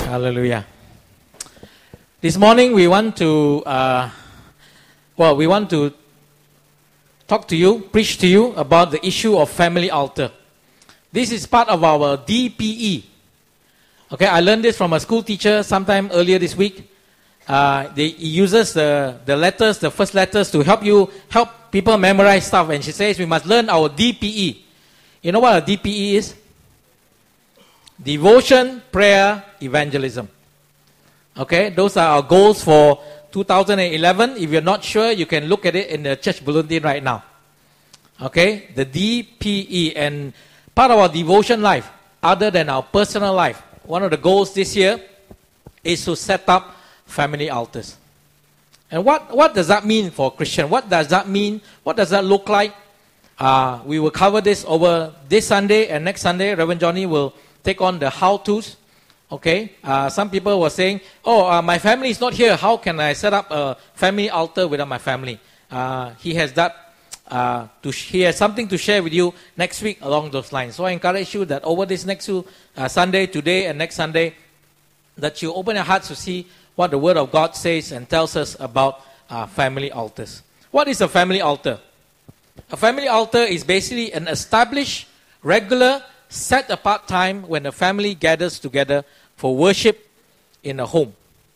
Hallelujah. This morning we want to, talk to you, preach to you about the issue of family altar. This is part of our DPE. Okay, I learned this from a school teacher sometime earlier this week. He uses the letters, the first letters, to help people memorize stuff. And she says we must learn our DPE. You know what a DPE is? Devotion, prayer, evangelism. Okay, those are our goals for 2011. If you're not sure, you can look at it in the church bulletin right now. Okay, the DPE. And part of our devotion life, other than our personal life, one of the goals this year is to set up family altars. And what does that mean for a Christian? What does that mean? What does that look like? We will cover this over this Sunday and next Sunday. Reverend Johnny will take on the how-tos. Okay, some people were saying, my family is not here. How can I set up a family altar without my family? He has something to share with you next week along those lines. So I encourage you that over this next Sunday, today and next Sunday, that you open your hearts to see what the Word of God says and tells us about family altars. What is a family altar? A family altar is basically an established, regular, set-apart time when the family gathers together for worship in a home.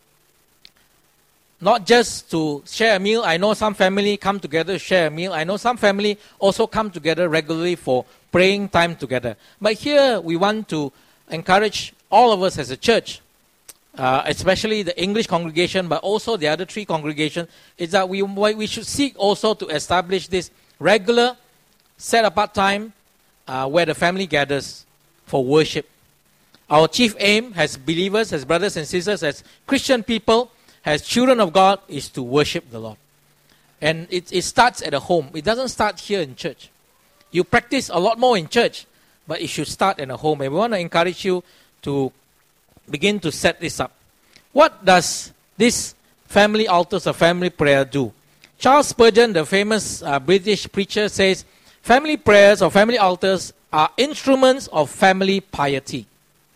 Not just to share a meal. I know some family come together to share a meal. I know some family also come together regularly for praying time together. But here we want to encourage all of us as a church, especially the English congregation, but also the other three congregations, is that we should seek also to establish this regular, set-apart time where the family gathers for worship. Our chief aim as believers, as brothers and sisters, as Christian people, as children of God, is to worship the Lord. And it starts at a home. It doesn't start here in church. You practice a lot more in church, but it should start in a home. And we want to encourage you to begin to set this up. What does this family altars or family prayer do? Charles Spurgeon, the famous British preacher, says, family prayers or family altars are instruments of family piety.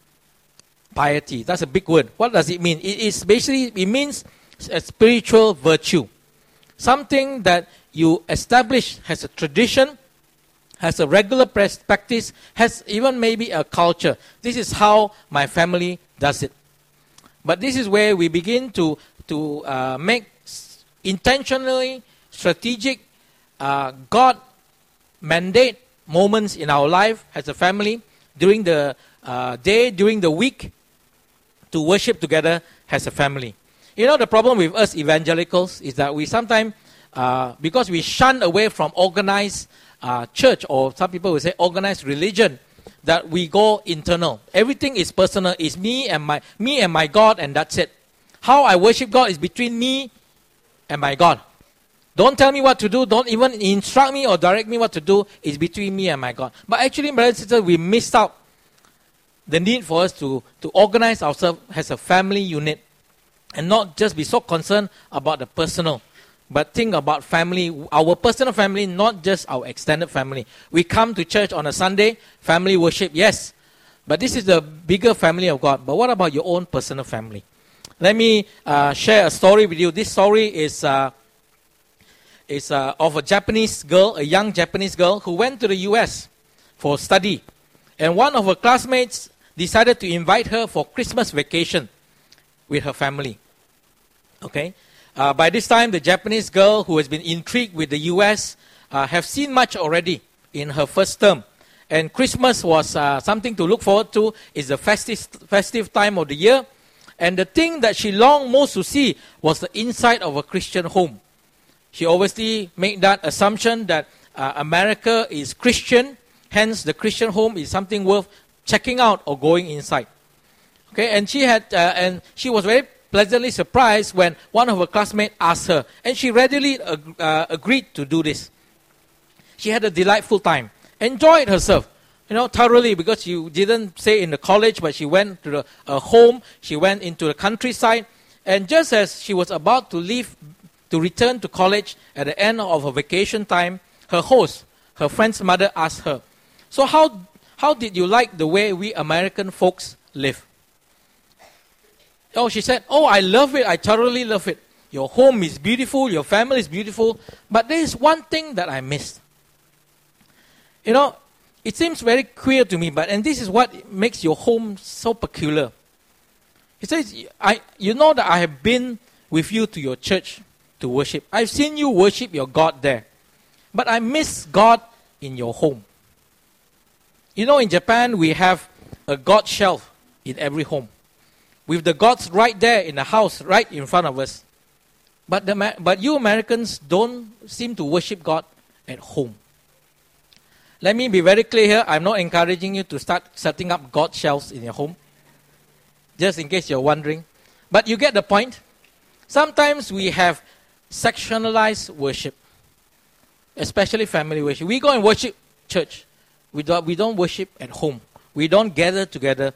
Piety, that's a big word. What does it mean? It means a spiritual virtue. Something that you establish as a tradition, has a regular practice, has even maybe a culture. This is how my family does it. But this is where we begin to make intentionally strategic God mandate moments in our life as a family during the day, during the week, to worship together as a family. You know, the problem with us evangelicals is that we sometimes, because we shun away from organized church, or some people will say organized religion, that we go internal. Everything is personal. It's me and my God, and that's it. How I worship God is between me and my God. Don't tell me what to do. Don't even instruct me or direct me what to do. It's between me and my God. But actually, brothers and sisters, we missed out the need for us to organize ourselves as a family unit and not just be so concerned about the personal, but think about family, our personal family, not just our extended family. We come to church on a Sunday, family worship, yes, but this is the bigger family of God. But what about your own personal family? Let me share a story with you. This story is of a Japanese girl, a young Japanese girl who went to the US for study. And one of her classmates decided to invite her for Christmas vacation with her family. Okay? By this time, the Japanese girl who has been intrigued with the US have seen much already in her first term. And Christmas was something to look forward to. It's the festive time of the year. And the thing that she longed most to see was the inside of a Christian home. She obviously made that assumption that America is Christian, hence the Christian home is something worth checking out or going inside. Okay, and she was very pleasantly surprised when one of her classmates asked her, and she readily agreed to do this. She had a delightful time, enjoyed herself, thoroughly, because she didn't stay in the college, but she went to a home, she went into the countryside, and just as she was about to leave to return to college at the end of her vacation time, her host, her friend's mother, asked her, "So how did you like the way we American folks live?" Oh, she said, oh, I love it. I thoroughly love it. Your home is beautiful. Your family is beautiful. But there is one thing that I missed. You know, it seems very queer to me, and this is what makes your home so peculiar. He says, you know that I have been with you to your church to worship. I've seen you worship your God there. But I miss God in your home. You know, in Japan, we have a God shelf in every home, with the gods right there in the house, right in front of us. But you Americans don't seem to worship God at home. Let me be very clear here. I'm not encouraging you to start setting up God shelves in your home, just in case you're wondering. But you get the point. Sometimes we have sectionalized worship, especially family worship. We go and worship church. We don't worship at home. We don't gather together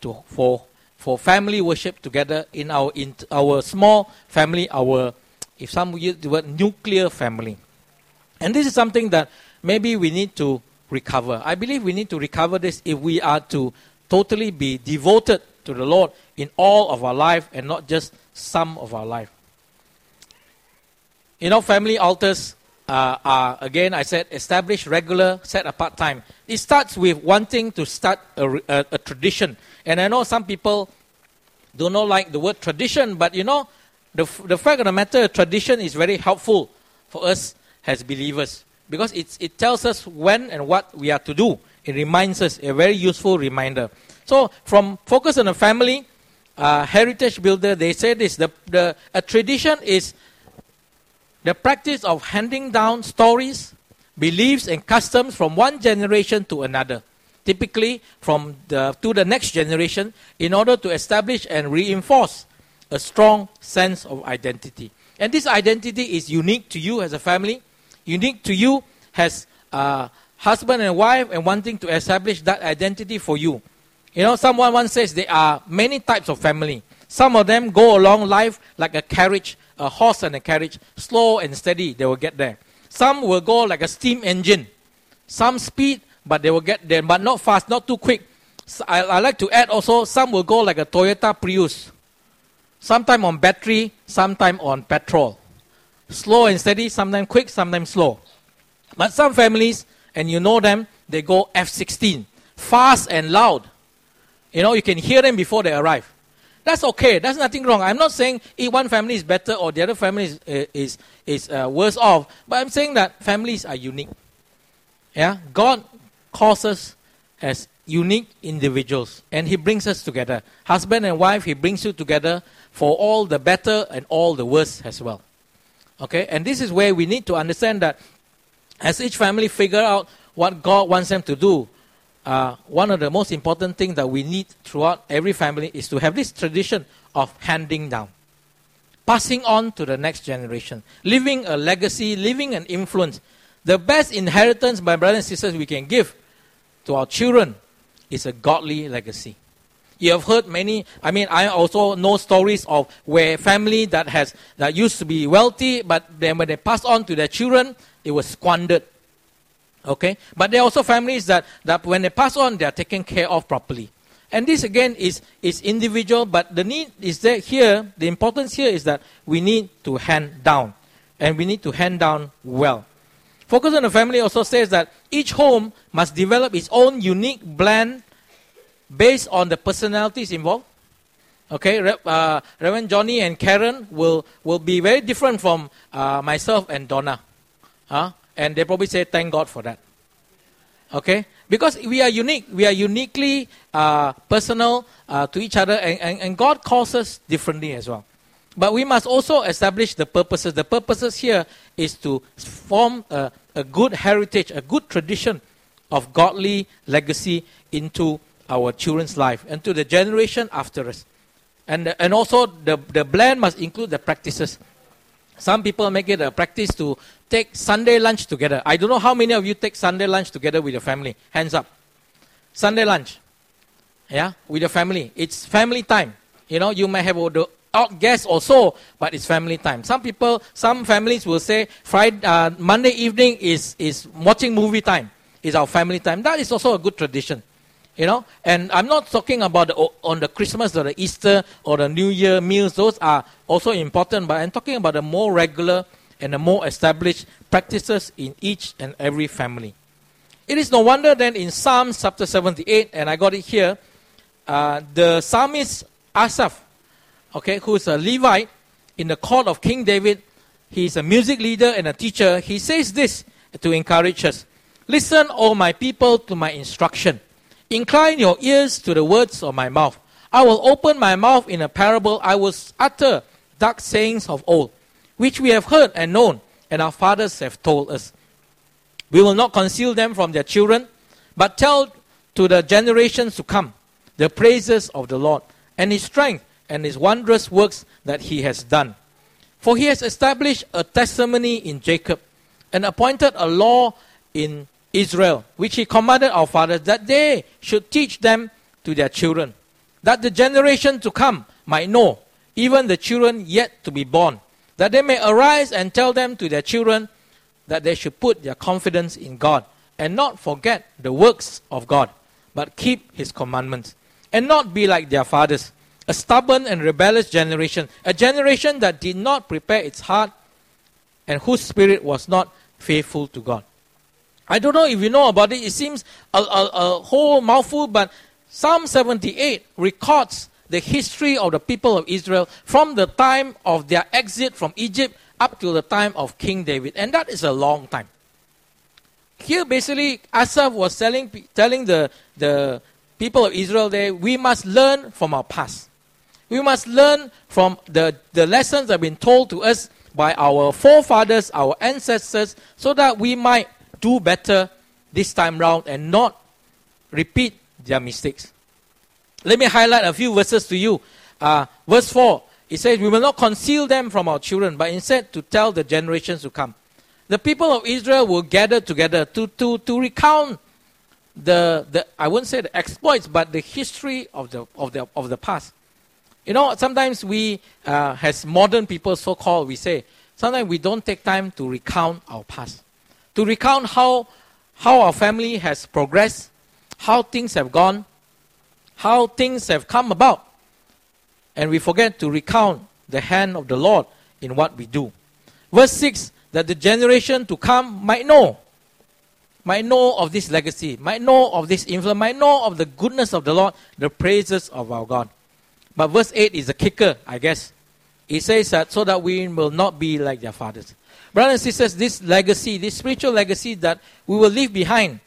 for family worship together in our small family, if some use the word nuclear family. And this is something that maybe we need to recover. I believe we need to recover this if we are to totally be devoted to the Lord in all of our life and not just some of our life. You know, family altars are, again, I said, established, regular, set apart time. It starts with wanting to start a tradition. And I know some people do not like the word tradition, but you know, the fact of the matter, tradition is very helpful for us as believers because it tells us when and what we are to do. It reminds us, a very useful reminder. So from Focus on the Family, Heritage Builder, they say this, a tradition is the practice of handing down stories, beliefs, and customs from one generation to another, typically to the next generation, in order to establish and reinforce a strong sense of identity. And this identity is unique to you as a family, unique to you as husband and wife, and wanting to establish that identity for you. You know, someone once says there are many types of family. Some of them go along life like a carriage, a horse and a carriage, slow and steady, they will get there. Some will go like a steam engine. Some speed, but they will get there, but not fast, not too quick. So I like to add also, some will go like a Toyota Prius. Sometime on battery, sometime on petrol. Slow and steady, sometimes quick, sometimes slow. But some families, and you know them, they go F-16. Fast and loud. You know, you can hear them before they arrive. That's okay. That's nothing wrong. I'm not saying one family is better or the other family is worse off. But I'm saying that families are unique. Yeah, God calls us as unique individuals, and He brings us together. Husband and wife, He brings you together for all the better and all the worse as well. Okay, and this is where we need to understand that as each family figure out what God wants them to do, one of the most important things that we need throughout every family is to have this tradition of handing down, passing on to the next generation, leaving a legacy, leaving an influence. The best inheritance, my brothers and sisters, we can give to our children is a godly legacy. You have heard many, I also know stories of where family that used to be wealthy, but then when they pass on to their children, it was squandered. Okay, but there are also families that when they pass on, they are taken care of properly. And this again is individual, but the need is that here, the importance here is that we need to hand down. And we need to hand down well. Focus on the Family also says that each home must develop its own unique blend based on the personalities involved. Okay, Reverend Johnny and Karen will be very different from myself and Donna. And they probably say, thank God for that. Okay? Because we are unique. We are uniquely personal to each other. And God calls us differently as well. But we must also establish the purposes. The purposes here is to form a good heritage, a good tradition of godly legacy into our children's life and to the generation after us. And also the blend must include the practices. Some people make it a practice to take Sunday lunch together. I don't know how many of you take Sunday lunch together with your family. Hands up. Sunday lunch. Yeah, with your family. It's family time. You know, you may have the out guests also, but it's family time. Some families will say Monday evening is watching movie time. Is our family time. That is also a good tradition. And I'm not talking about on the Christmas or the Easter or the New Year meals. Those are also important, but I'm talking about the more regular and the more established practices in each and every family. It is no wonder then in Psalms chapter 78, and I got it here, the psalmist Asaph, who is a Levite in the court of King David, he's a music leader and a teacher. He says this to encourage us. Listen, O my people, to my instruction. Incline your ears to the words of my mouth. I will open my mouth in a parable. I will utter dark sayings of old, which we have heard and known, and our fathers have told us. We will not conceal them from their children, but tell to the generations to come the praises of the Lord, and his strength, and his wondrous works that he has done. For he has established a testimony in Jacob, and appointed a law in Israel, which he commanded our fathers, that they should teach them to their children, that the generation to come might know, even the children yet to be born, that they may arise and tell them to their children, that they should put their confidence in God, and not forget the works of God, but keep his commandments, and not be like their fathers, a stubborn and rebellious generation, a generation that did not prepare its heart, and whose spirit was not faithful to God. I don't know if you know about it. It seems a whole mouthful, but Psalm 78 records the history of the people of Israel from the time of their exit from Egypt up to the time of King David. And that is a long time. Here basically, Asaph was telling the people of Israel there, we must learn from our past. We must learn from the lessons that have been told to us by our forefathers, our ancestors, so that we might do better this time round and not repeat their mistakes. Let me highlight a few verses to you. Verse 4, it says, we will not conceal them from our children, but instead to tell the generations to come. The people of Israel will gather together to recount the I wouldn't say the exploits, but the history of the past. Sometimes we, as modern people, so-called, we say, sometimes we don't take time to recount our past. To recount how our family has progressed, how things have gone, how things have come about. And we forget to recount the hand of the Lord in what we do. Verse 6, that the generation to come might know of this legacy, might know of this influence, might know of the goodness of the Lord, the praises of our God. But verse 8 is a kicker, I guess. It says that so that we will not be like their fathers. Brothers and sisters, this legacy, this spiritual legacy that we will leave behind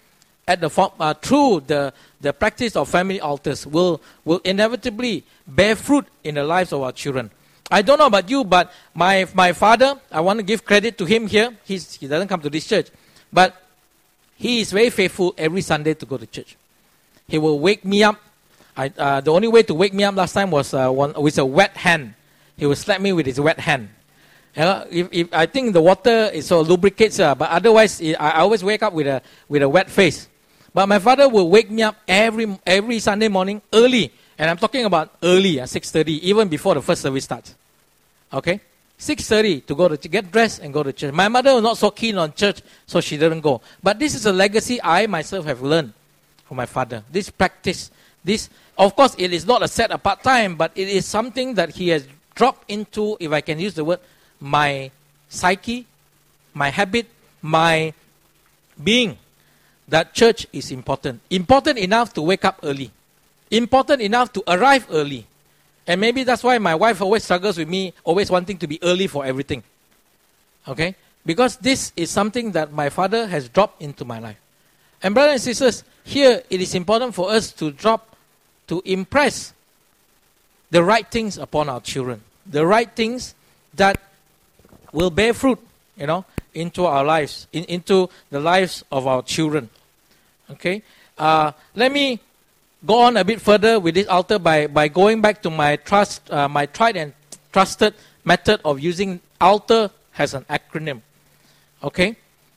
through the practice of family altars will inevitably bear fruit in the lives of our children. I don't know about you, but my father, I want to give credit to him here. He doesn't come to this church, but he is very faithful every Sunday to go to church. He will wake me up. The only way to wake me up last time was with a wet hand. He will slap me with his wet hand. If I think the water is so lubricates, but otherwise I always wake up with a wet face. But my father will wake me up every Sunday morning early, and I'm talking about early, 6:30, even before the first service starts. Okay, 6:30 to go to get dressed and go to church. My mother was not so keen on church, so she didn't go. But this is a legacy I myself have learned from my father. This practice, of course, it is not a set apart time, but it is something that he has dropped into, if I can use the word, my psyche, my habit, my being, that church is important. Important enough to wake up early. Important enough to arrive early. And maybe that's why my wife always struggles with me, always wanting to be early for everything. Okay? Because this is something that my father has dropped into my life. And brothers and sisters, here it is important for us to impress the right things upon our children. The right things that will bear fruit, into our lives, into the lives of our children. Okay? Let me go on a bit further with this altar by going back to my tried and trusted method of using altar as an acronym. Okay?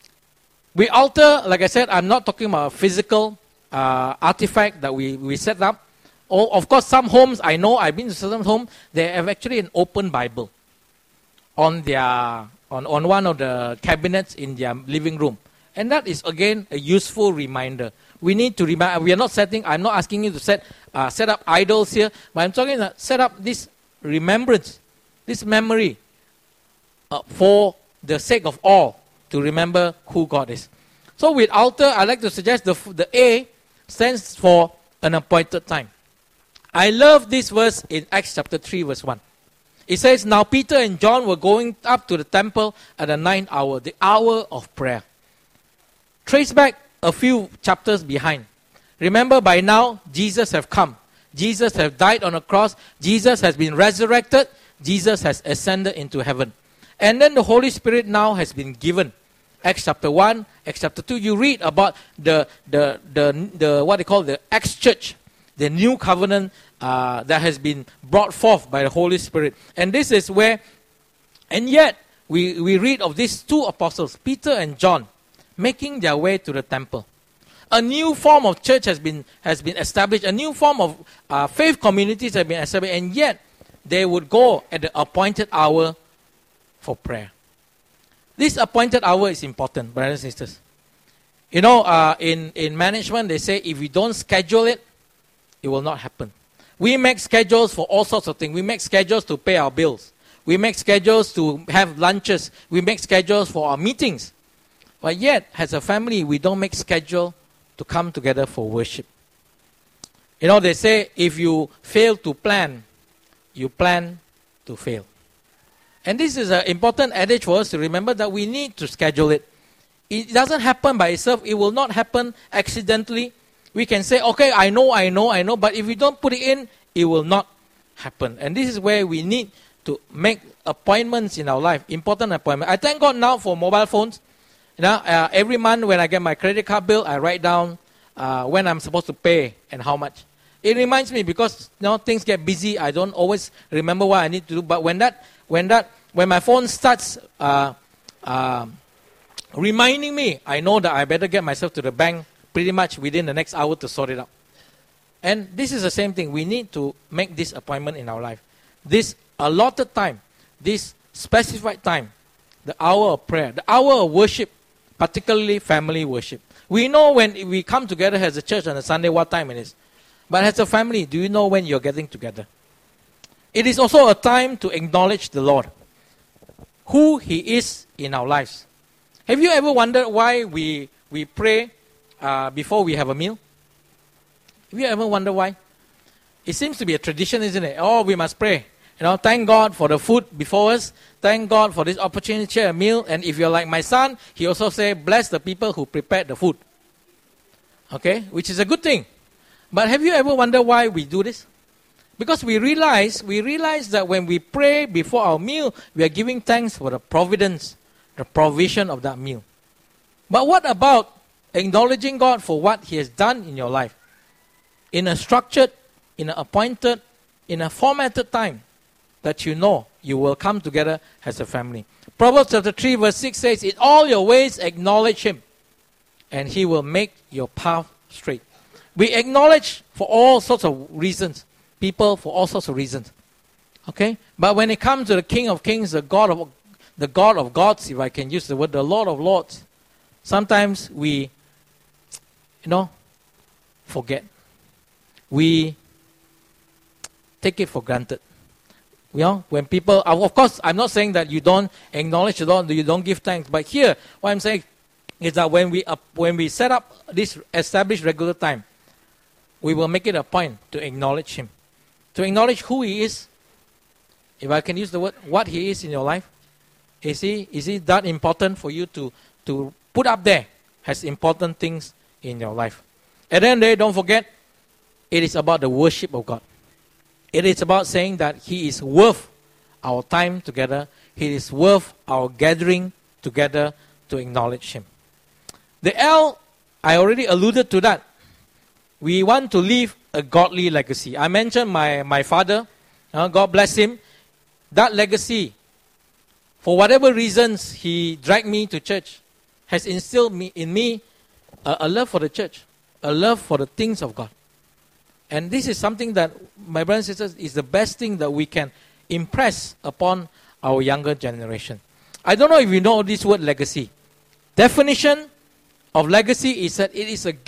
We altar, like I said, I'm not talking about a physical artifact that we set up. Of course, some homes, I know, I've been to certain homes, they have actually an open Bible on one of the cabinets in their living room. And that is, again, a useful reminder. We need to remember. We are not setting. I'm not asking you to set up idols here, but I'm talking about set up this remembrance, this memory, for the sake of all, to remember who God is. So with altar, I like to suggest the A stands for an appointed time. I love this verse in Acts chapter 3 verse 1. It says, now Peter and John were going up to the temple at the 9th hour, the hour of prayer. Trace back a few chapters behind. Remember, by now, Jesus have come. Jesus have died on a cross. Jesus has been resurrected. Jesus has ascended into heaven. And then the Holy Spirit now has been given. Acts chapter 1, Acts chapter 2, you read about the what they call the Acts church, the new covenant that has been brought forth by the Holy Spirit. And this is where, and yet, we read of these two apostles, Peter and John, making their way to the temple. A new form of church has been established. A new form of faith communities have been established. And yet, they would go at the appointed hour for prayer. This appointed hour is important, brothers and sisters. You know, in management, they say if we don't schedule it, it will not happen. We make schedules for all sorts of things. We make schedules to pay our bills. We make schedules to have lunches. We make schedules for our meetings. But yet, as a family, we don't make schedule to come together for worship. You know, they say if you fail to plan, you plan to fail. And this is an important adage for us to remember, that we need to schedule it. It doesn't happen by itself. It will not happen accidentally. We can say, okay, I know, but if we don't put it in, it will not happen. And this is where we need to make appointments in our life, important appointments. I thank God now for mobile phones. You know, every month when I get my credit card bill, I write down when I'm supposed to pay and how much. It reminds me, because things get busy. I don't always remember what I need to do. But when my phone starts reminding me, I know that I better get myself to the bank pretty much within the next hour to sort it out. And this is the same thing. We need to make this appointment in our life. This allotted time, this specified time, the hour of prayer, the hour of worship, particularly family worship. We know when we come together as a church on a Sunday what time it is. But as a family, do you know when you're getting together? It is also a time to acknowledge the Lord, who He is in our lives. Have you ever wondered why we pray before we have a meal? Have you ever wondered why? It seems to be a tradition, isn't it? Oh, we must pray. Thank God for the food before us. Thank God for this opportunity to share a meal. And if you're like my son, he also say, bless the people who prepared the food. Okay? Which is a good thing. But have you ever wondered why we do this? Because we realize that when we pray before our meal, we are giving thanks for the providence, the provision of that meal. But what about acknowledging God for what He has done in your life? In a structured, in an appointed, in a formatted time that you know you will come together as a family. Proverbs chapter 3 verse 6 says, in all your ways acknowledge Him, and He will make your path straight. We acknowledge for all sorts of reasons, people for all sorts of reasons. Okay? But when it comes to the King of Kings, the God of gods, if I can use the word, the Lord of lords, sometimes we, forget. We take it for granted. When people, of course, I'm not saying that you don't acknowledge the Lord, you don't give thanks. But here, what I'm saying is that when we set up this established regular time, we will make it a point to acknowledge Him. To acknowledge who He is. If I can use the word, what He is in your life. Is He that important for you to put up there as important things in your life? At the end of the day, don't forget, it is about the worship of God. It is about saying that He is worth our time together. He is worth our gathering together to acknowledge Him. The L, I already alluded to that. We want to leave a godly legacy. I mentioned my father. God bless him. That legacy, for whatever reasons he dragged me to church, has instilled in me a love for the church, a love for the things of God. And this is something that, my brothers and sisters, is the best thing that we can impress upon our younger generation. I don't know if you know this word legacy. Definition of legacy is that it is a gift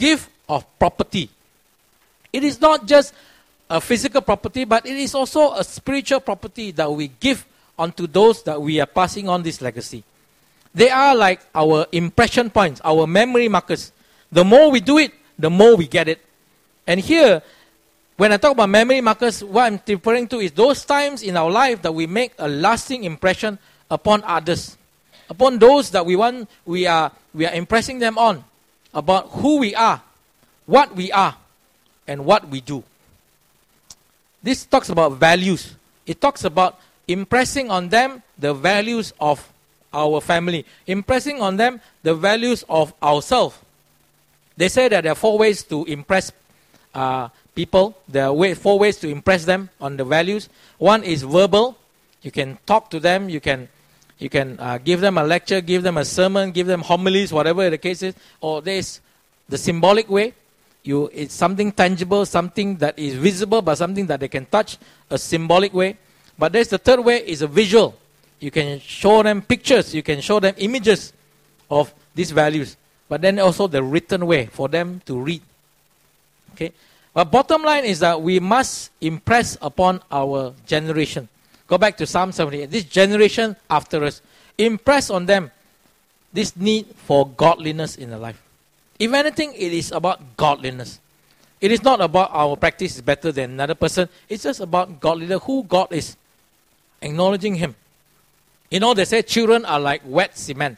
of property. It is not just a physical property, but it is also a spiritual property that we give onto those that we are passing on this legacy. They are like our impression points, our memory markers. The more we do it, the more we get it. And here, when I talk about memory markers, what I'm referring to is those times in our life that we make a lasting impression upon others, upon those that we are impressing them on, about who we are, what we are, and what we do. This talks about values. It talks about impressing on them the values of our family, impressing on them the values of ourselves. They say that there are 4 ways to impress people. There are 4 ways to impress them on the values. One is verbal. You can talk to them. You can give them a lecture, give them a sermon, give them homilies, whatever the case is. Or there's the symbolic way. It's something tangible, something that is visible, but something that they can touch, a symbolic way. But there's the third way, is a visual. You can show them pictures, you can show them images of these values. But then also the written way for them to read. Okay. But bottom line is that we must impress upon our generation. Go back to Psalm 78. This generation after us, impress on them this need for godliness in their life. If anything, it is about godliness. It is not about our practice is better than another person. It's just about godliness, who God is. Acknowledging Him. You know, they say children are like wet cement.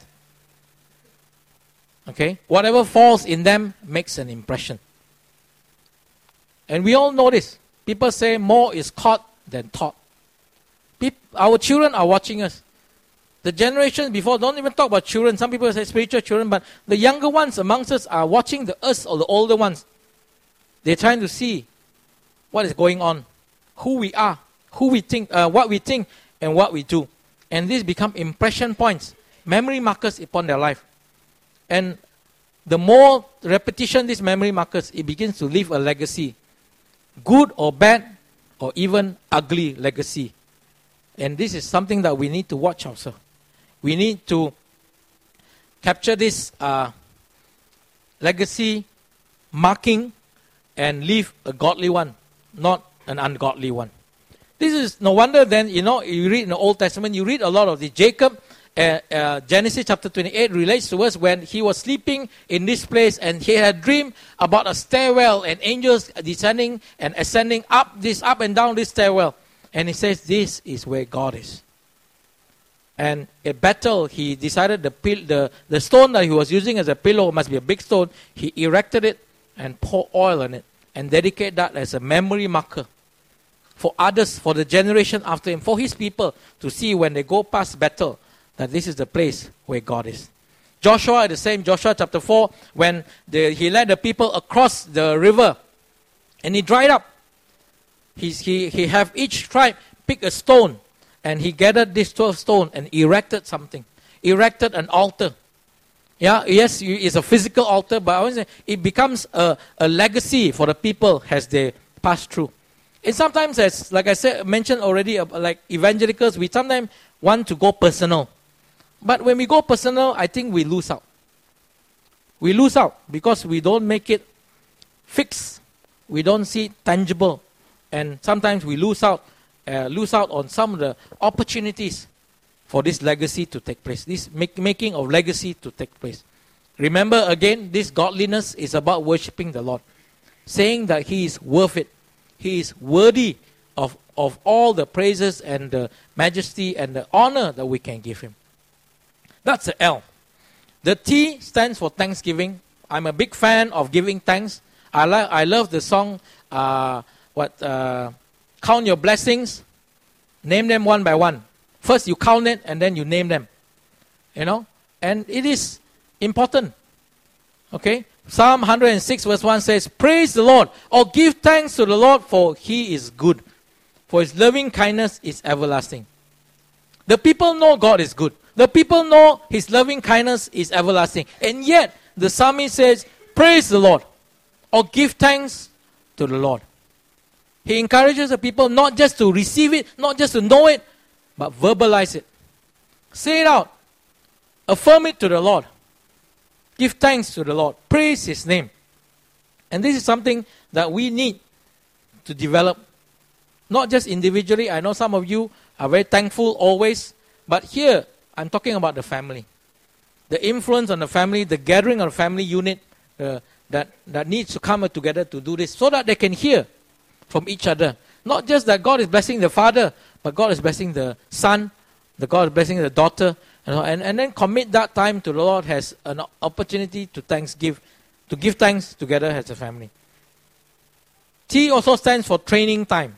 Okay? Whatever falls in them makes an impression. And we all know this. People say more is caught than taught. Our children are watching us. The generations before, don't even talk about children. Some people say spiritual children, but the younger ones amongst us are watching us or the older ones. They're trying to see what is going on, who we are, who we think, what we think, and what we do. And these become impression points, memory markers upon their life. And the more repetition these memory markers, it begins to leave a legacy. Good or bad, or even ugly legacy. And this is something that we need to watch ourselves. We need to capture this legacy marking and leave a godly one, not an ungodly one. This is no wonder then, you read in the Old Testament, you read a lot of the Jacob, Genesis chapter 28 relates to us when he was sleeping in this place and he had a dream about a stairwell and angels descending and ascending up and down this stairwell. And he says, this is where God is. And at Bethel, he decided the stone that he was using as a pillow must be a big stone. He erected it and poured oil on it and dedicated that as a memory marker for others, for the generation after him, for his people to see when they go past Bethel that this is the place where God is. Joshua, the same, Joshua chapter 4, when he led the people across the river and he dried up. He have each tribe pick a stone and he gathered this 12 stone and erected something. Erected an altar. Yeah, yes, it's a physical altar, but I want to say it becomes a legacy for the people as they pass through. And sometimes, as like I said, mentioned already, like evangelicals, we sometimes want to go personal. But when we go personal, I think we lose out. We lose out because we don't make it fixed. We don't see it tangible. And sometimes we lose out on some of the opportunities for this legacy to take place, this making of legacy to take place. Remember again, this godliness is about worshiping the Lord, saying that He is worth it. He is worthy of all the praises and the majesty and the honor that we can give Him. That's the L. The T stands for thanksgiving. I'm a big fan of giving thanks. I love the song, count your blessings, name them one by one. First you count it and then you name them. And it is important. Okay? Psalm 106 verse 1 says, praise the Lord, or give thanks to the Lord, for He is good. For His loving kindness is everlasting. The people know God is good. The people know His loving kindness is everlasting. And yet, the psalmist says, praise the Lord, or give thanks to the Lord. He encourages the people not just to receive it, not just to know it, but verbalize it. Say it out. Affirm it to the Lord. Give thanks to the Lord. Praise His name. And this is something that we need to develop, not just individually. I know some of you are very thankful always, but here I'm talking about the family. The influence on the family, the gathering of the family unit that needs to come together to do this so that they can hear from each other. Not just that God is blessing the father, but God is blessing the son, the God is blessing the daughter, and then commit that time to the Lord as an opportunity to give thanks together as a family. T also stands for training time.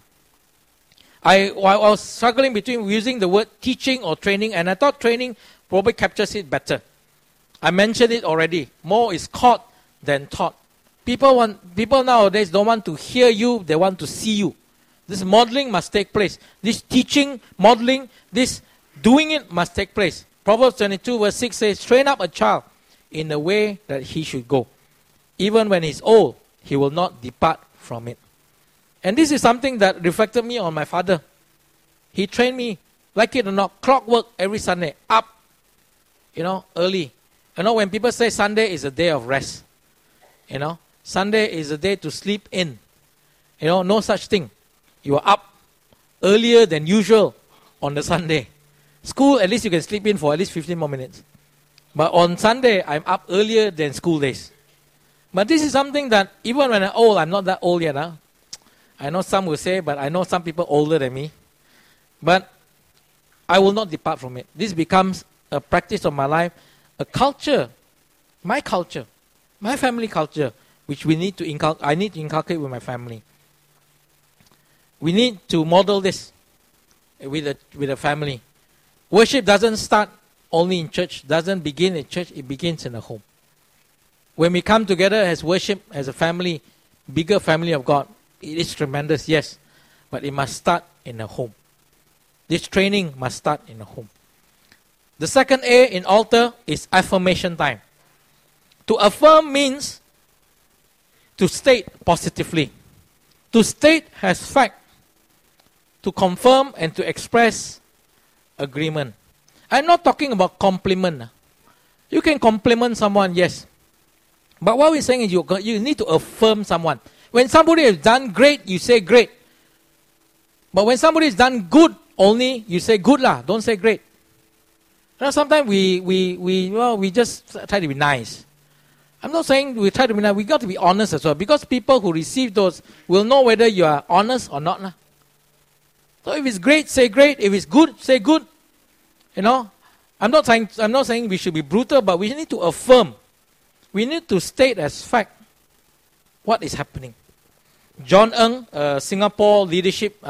I was struggling between using the word teaching or training, and I thought training probably captures it better. I mentioned it already. More is caught than taught. People nowadays don't want to hear you, they want to see you. This modeling must take place. This teaching, modeling, this doing it must take place. Proverbs 22 verse 6 says, train up a child in the way that he should go. Even when he's old, he will not depart from it. And this is something that reflected me on my father. He trained me, like it or not, clockwork every Sunday, up, early. When people say Sunday is a day of rest, Sunday is a day to sleep in. No such thing. You are up earlier than usual on the Sunday. School, at least you can sleep in for at least 15 more minutes. But on Sunday, I'm up earlier than school days. But this is something that even when I'm old, I'm not that old yet. I know some will say, but I know some people older than me. But I will not depart from it. This becomes a practice of my life, a culture, my family culture, which I need to inculcate with my family. We need to model this with a family. Worship doesn't start only in church, doesn't begin in church, it begins in the home. When we come together as worship, as a family, bigger family of God, it is tremendous, yes, but it must start in the home. This training must start in the home. The second A in altar is affirmation time. To affirm means to state positively. To state as fact. To confirm and to express agreement. I'm not talking about compliment. You can compliment someone, yes. But what we're saying is you need to affirm someone. When somebody has done great, you say great. But when somebody has done good, only you say good lah. Don't say great. Sometimes we just try to be nice. I'm not saying we try to be nice. We got to be honest as well, because people who receive those will know whether you are honest or not lah. So if it's great, say great. If it's good, say good. I'm not saying we should be brutal, but we need to affirm. We need to state as fact what is happening. John Ng, Singapore leadership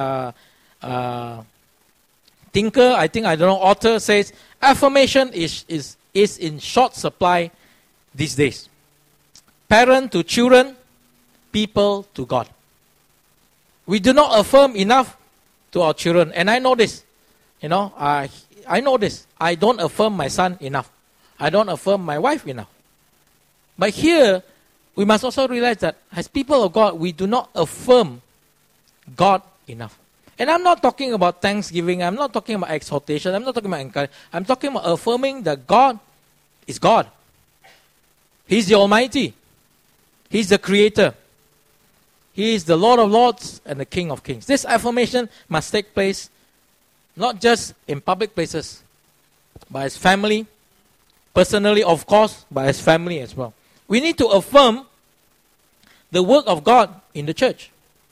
thinker, author, says affirmation is in short supply these days. Parent to children, people to God. We do not affirm enough to our children, and I know this. I know this. I don't affirm my son enough. I don't affirm my wife enough. But here, we must also realize that as people of God, we do not affirm God enough. And I'm not talking about thanksgiving. I'm not talking about exhortation. I'm not talking about encouragement. I'm talking about affirming that God is God. He's the Almighty. He's the Creator. He is the Lord of Lords and the King of Kings. This affirmation must take place not just in public places, but as family, personally, of course, but as family as well. We need to affirm the work of God in the church.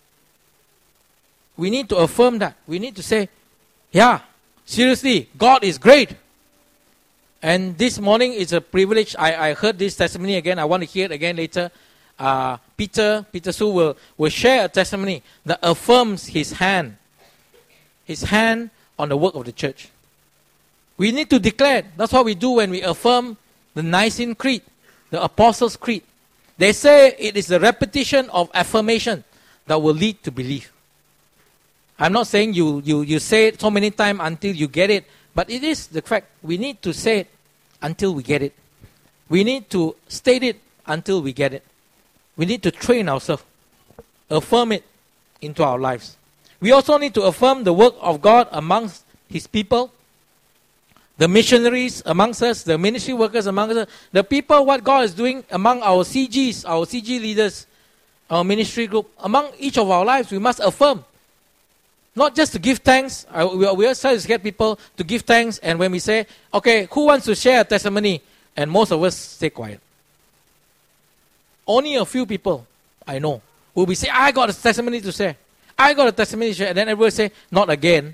We need to affirm that. We need to say, yeah, seriously, God is great. And this morning is a privilege. I heard this testimony again. I want to hear it again later. Peter Su will share a testimony that affirms his hand on the work of the church. We need to declare. That's what we do when we affirm the Nicene Creed, the Apostles' Creed. They say it is the repetition of affirmation that will lead to belief. I'm not saying you say it so many times until you get it, but it is the fact. We need to say it until we get it. We need to state it until we get it. We need to train ourselves, affirm it into our lives. We also need to affirm the work of God amongst His people, the missionaries amongst us, the ministry workers amongst us, the people, what God is doing among our CGs, our CG leaders. our ministry group, among each of our lives, we must affirm. Not just to give thanks. We always try to get people to give thanks. And when we say, okay, who wants to share a testimony? And most of us stay quiet. Only a few people I know will be saying, I got a testimony to share. I got a testimony to share. And then everyone say, not again.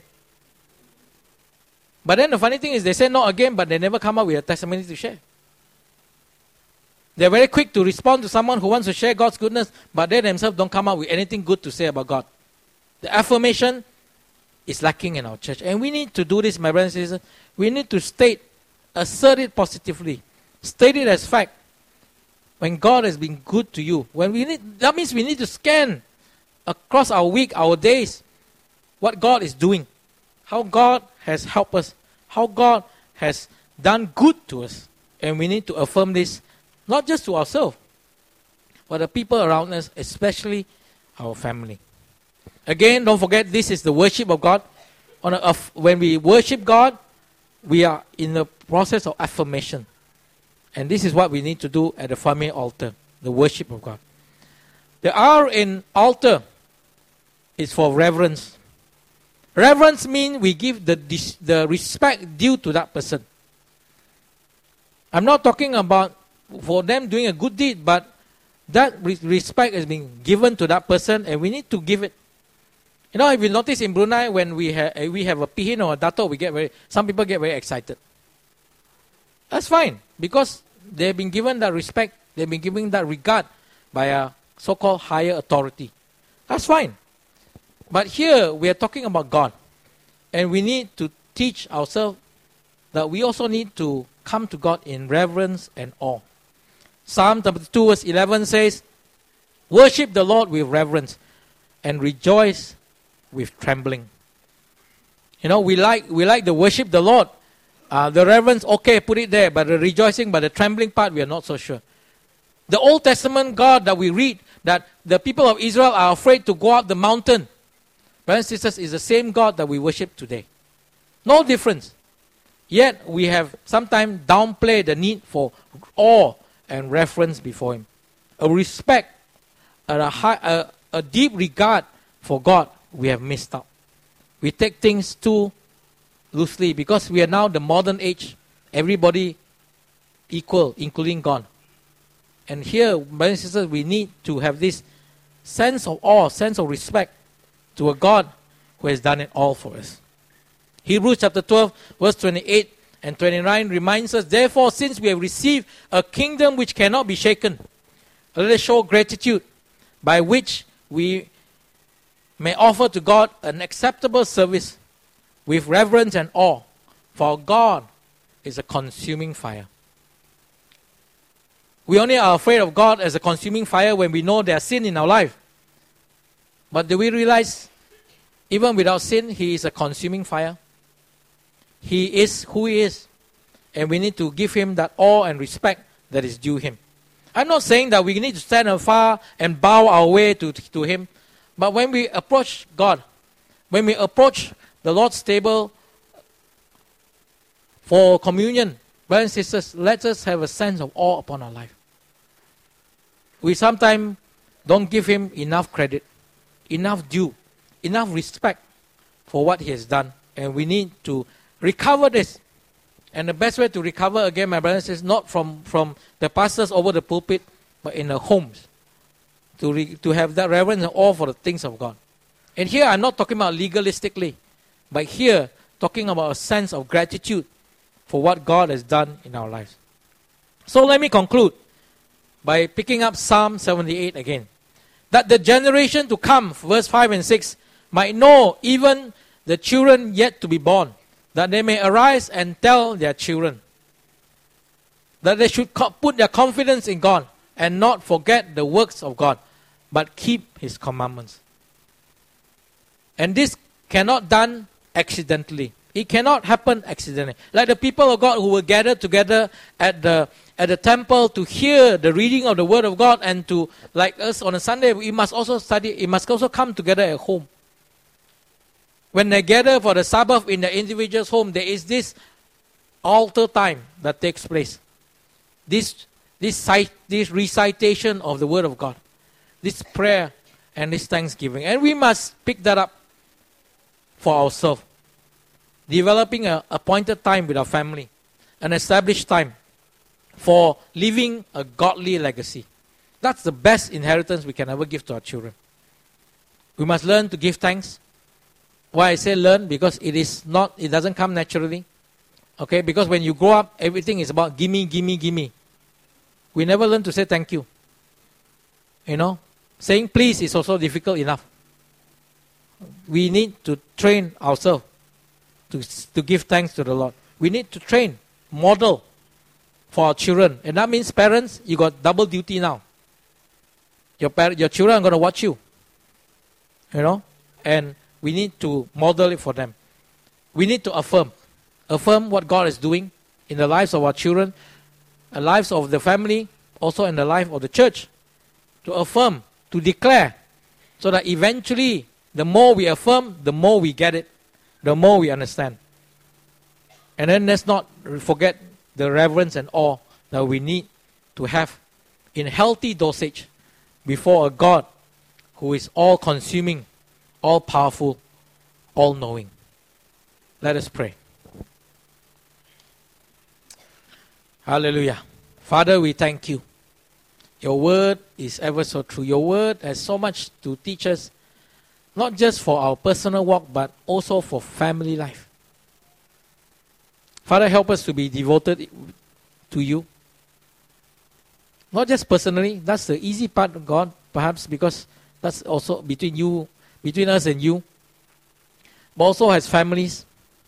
But then the funny thing is they say not again, but they never come up with a testimony to share. They're very quick to respond to someone who wants to share God's goodness, but they themselves don't come up with anything good to say about God. The affirmation is lacking in our church. And we need to do this, my brothers and sisters. We need to assert it positively. State it as fact. When God has been good to you, that means we need to scan across our week, our days, what God is doing. How God has helped us. How God has done good to us. And we need to affirm this, not just to ourselves, but the people around us, especially our family. Again, don't forget, this is the worship of God. When we worship God, we are in the process of affirmation. And this is what we need to do at the family altar, the worship of God. The R in altar is for reverence. Reverence means we give the respect due to that person. I'm not talking about for them doing a good deed, but that respect has been given to that person and we need to give it. You know, if you notice in Brunei, when we have a pihin or a dato, some people get very excited. That's fine, because they've been given that respect, they've been given that regard by a so-called higher authority. That's fine. But here, we are talking about God. And we need to teach ourselves that we also need to come to God in reverence and awe. Psalm 2 verse 11 says, worship the Lord with reverence and rejoice with trembling. You know, we like the worship the Lord. The reverence, okay, put it there. But the rejoicing, but the trembling part, we are not so sure. The Old Testament God that we read, that the people of Israel are afraid to go up the mountain. Brothers and sisters, is the same God that we worship today. No difference. Yet, we have sometimes downplayed the need for awe and reverence before Him. A respect, a deep regard for God, we have missed out. We take things too loosely because we are now the modern age. Everybody equal, including God. And here, brothers and sisters, we need to have this sense of awe, sense of respect to a God who has done it all for us. Hebrews chapter 12, verse 28 and 29 reminds us, therefore, since we have received a kingdom which cannot be shaken, let us show gratitude by which we may offer to God an acceptable service with reverence and awe, for God is a consuming fire. We only are afraid of God as a consuming fire when we know there's sin in our life. But do we realize, even without sin, He is a consuming fire? He is who He is. And we need to give Him that awe and respect that is due Him. I'm not saying that we need to stand afar and bow our way to Him. But when we approach God, when we approach the Lord's table for communion, brothers and sisters, let us have a sense of awe upon our life. We sometimes don't give Him enough credit, enough due, enough respect for what He has done. And we need to recover this. And the best way to recover, again, my brothers, is not from the pastors over the pulpit, but in the homes. To have that reverence and awe for the things of God. And here I'm not talking about legalistically, but here talking about a sense of gratitude for what God has done in our lives. So let me conclude by picking up Psalm 78 again. That the generation to come, verse 5 and 6, might know even the children yet to be born, that they may arise and tell their children. That they should put their confidence in God and not forget the works of God, but keep His commandments. And this cannot done accidentally. It cannot happen accidentally. Like the people of God who were gathered together at the temple to hear the reading of the Word of God, and to, like us on a Sunday, we must also study, it must also come together at home. When they gather for the Sabbath in the individual's home, there is this altar time that takes place. This recitation of the Word of God. this prayer and this thanksgiving. And we must pick that up for ourselves. Developing an appointed time with our family, an established time for living a godly legacy. That's the best inheritance we can ever give to our children. We must learn to give thanks. Why I say learn? Because it doesn't come naturally. Okay, because when you grow up, everything is about gimme, gimme, gimme. We never learn to say thank you. You know, saying please is also difficult enough. We need to train ourselves to give thanks to the Lord. We need to train, model for our children. And that means parents, you got double duty now. Your children are going to watch you. You know, and we need to model it for them. We need to affirm what God is doing in the lives of our children, the lives of the family, also in the life of the church. To affirm, to declare, so that eventually, the more we affirm, the more we get it, the more we understand. And then let's not forget the reverence and awe that we need to have in healthy dosage before a God who is all-consuming, all-powerful, all-knowing. Let us pray. Hallelujah. Father, we thank you. Your word is ever so true. Your word has so much to teach us, not just for our personal walk, but also for family life. Father, help us to be devoted to you. Not just personally, that's the easy part of God, perhaps because that's also between us and you. But also as families,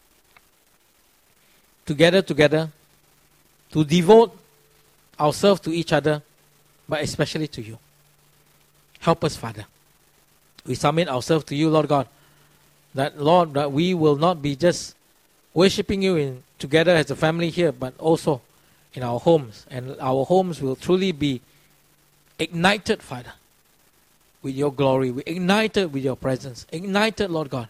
together, to devote ourselves to each other, but especially to you. Help us, Father. We submit ourselves to you, Lord God. That, Lord, that we will not be just worshiping you together as a family here, but also in our homes. And our homes will truly be ignited, Father, with your glory. We ignited with your presence. Ignited, Lord God,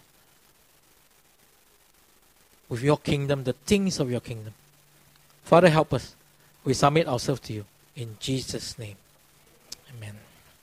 with your kingdom, the things of your kingdom. Father, help us. We submit ourselves to you. In Jesus' name. Amen.